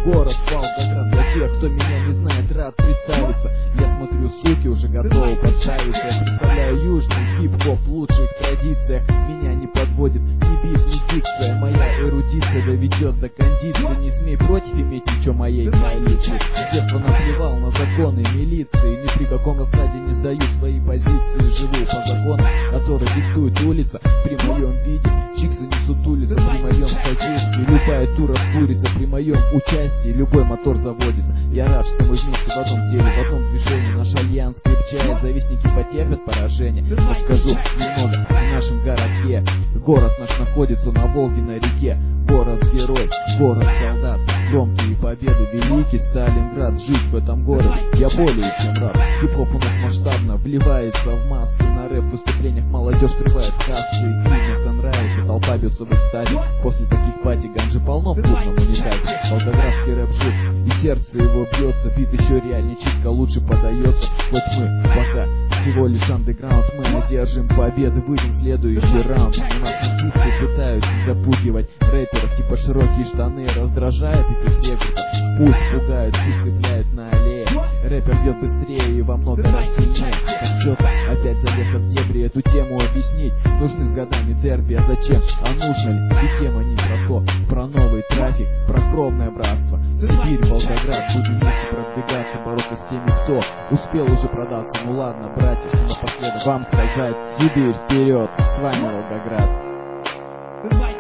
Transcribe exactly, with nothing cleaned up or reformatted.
Город Волгоград, для тех, кто меня не знает, рад представиться. Я смотрю, суки уже готовы подставиться. Я представляю южный хип-хоп в лучших традициях. Меня не подводит ни бит, ни дикция. Моя эрудиция доведет до кондиции. Не смей против иметь ничего моей коалиции. С детства наплевал на законы милиции. Ни при каком раскладе не сдаю свои позиции. Живу по законам, которые диктует улица. При моем виде чиксы не сутулятся. При моем содействии любая тура скурится. При моем участии любой мотор заводится. Я рад, что мы вместе в одном теле, в одном движении. Наш альянс крепчает, завистники потерпят поражение. Расскажу немного о нашем городке. Город наш находится на Волге, на реке. Город-герой, город-солдат. Громкие победы, великий Сталинград. Жить в этом городе я более чем рад. Хип-хоп у нас масштабно вливается в массы. На рэп-выступлениях молодежь скрывает кассы. Им это нравится, толпа бьется в экстазе. После таких пати ганжи полно в клубном унитазе. Волгоградский рэп жив, и сердце его бьется. Бит еще реальнее, читка лучше подается. Хоть мы пока всего лишь андеграунд, мы одержим победы, выйдем в следующий раунд. У нас артисты пытаются запугивать рэперов, типа широкие штаны, раздражает их их рекрутов. Пусть пугают, пусть цепляют на аллее. Рэпер бьет быстрее и во много раз сильнее. Как что-то опять залез в дебри, эту тему объяснить. Нужны с годами дерби, а зачем? А нужно ли? И тема не про то, про новый трафик, про кровное братство. Сибирь, Волгоград, будем вместе продвигаться, бороться с теми, кто успел уже продаться. Ну ладно, братья, что напоследок вам сказать: Сибирь, вперед, с вами Волгоград.